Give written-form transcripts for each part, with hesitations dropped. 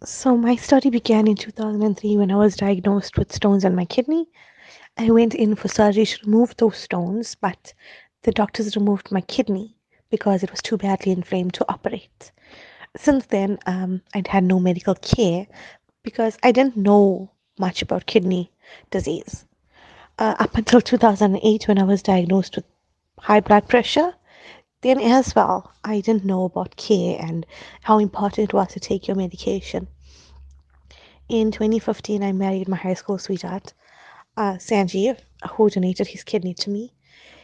So my story began in 2003 when I was diagnosed with stones in my kidney. I went in for surgery to remove those stones, but the doctors removed my kidney because it was too badly inflamed to operate. Since then, I'd had no medical care because I didn't know much about kidney disease. Up until 2008, when I was diagnosed with high blood pressure, then as well, I didn't know about care and how important it was to take your medication. In 2015, I married my high school sweetheart, Sanjeev, who donated his kidney to me.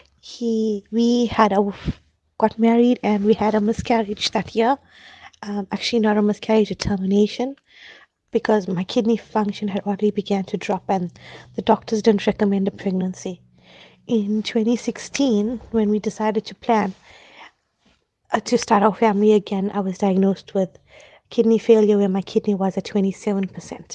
We had got married and we had a miscarriage that year. Actually, not a miscarriage, a termination, because my kidney function had already began to drop and the doctors didn't recommend a pregnancy. In 2016, when we decided to plan to start our family again, I was diagnosed with kidney failure where my kidney was at 27%.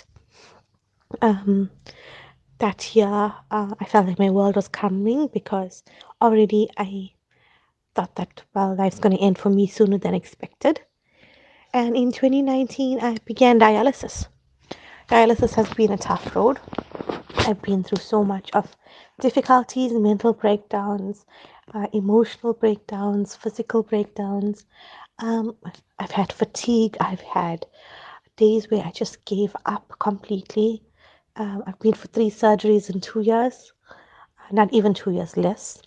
Um, that year, I felt like my world was coming because already I thought that, well, life's going to end for me sooner than expected. And in 2019, I began dialysis. Dialysis has been a tough road. I've been through so much of difficulties, mental breakdowns, emotional breakdowns, physical breakdowns. I've had fatigue. I've had days where I just gave up completely. I've been for 3 surgeries in 2 years, not even 2 years less.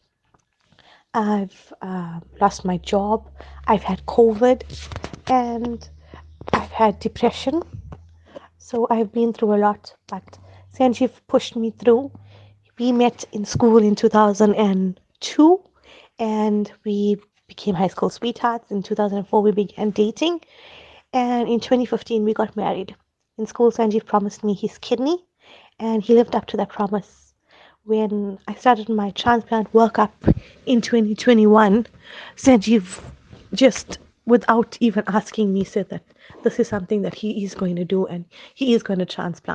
I've lost my job. I've had COVID and I've had depression. So I've been through a lot, but Sanjeev pushed me through. We met in school in 2002 and we became high school sweethearts. In 2004, we began dating. And in 2015, we got married. In school, Sanjeev promised me his kidney, and he lived up to that promise. When I started my transplant workup in 2021, Sanjeev just, without even asking me, said that this is something that he is going to do and he is going to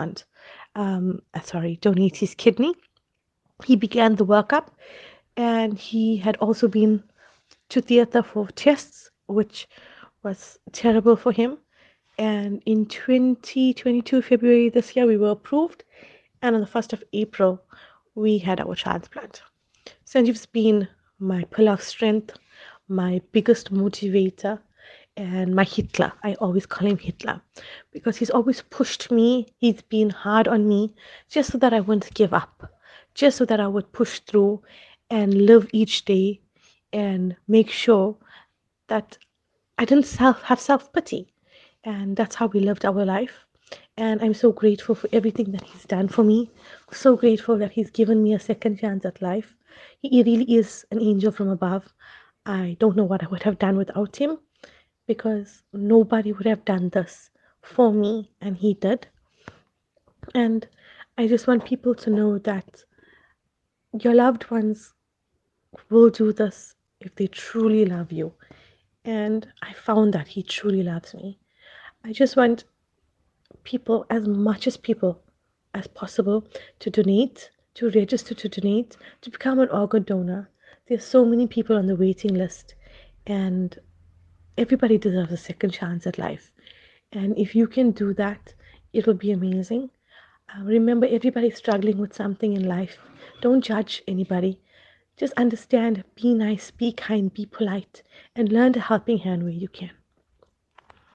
donate his kidney. He began the workup and he had also been to theater for tests, which was terrible for him. And in 2022, February this year, we were approved. And on the 1st of April, we had our transplant. Sanjeev's been my pillar of strength, my biggest motivator, and my Hitler. I always call him Hitler because he's always pushed me. He's been hard on me just so that I wouldn't give up, just so that I would push through and live each day and make sure that I didn't have self pity. And that's how we lived our life. And I'm so grateful for everything that he's done for me. So grateful that he's given me a second chance at life. He really is an angel from above. I don't know what I would have done without him because nobody would have done this for me, and he did. And I just want people to know that your loved ones will do this if they truly love you. And I found that he truly loves me. I just want people, as much as people as possible, to donate, to register to donate, to become an organ donor. There's so many people on the waiting list, and everybody deserves a second chance at life. And if you can do that, it will be amazing. Remember, everybody's struggling with something in life. Don't judge anybody. Just understand, be nice, be kind, be polite, and lend a helping hand where you can.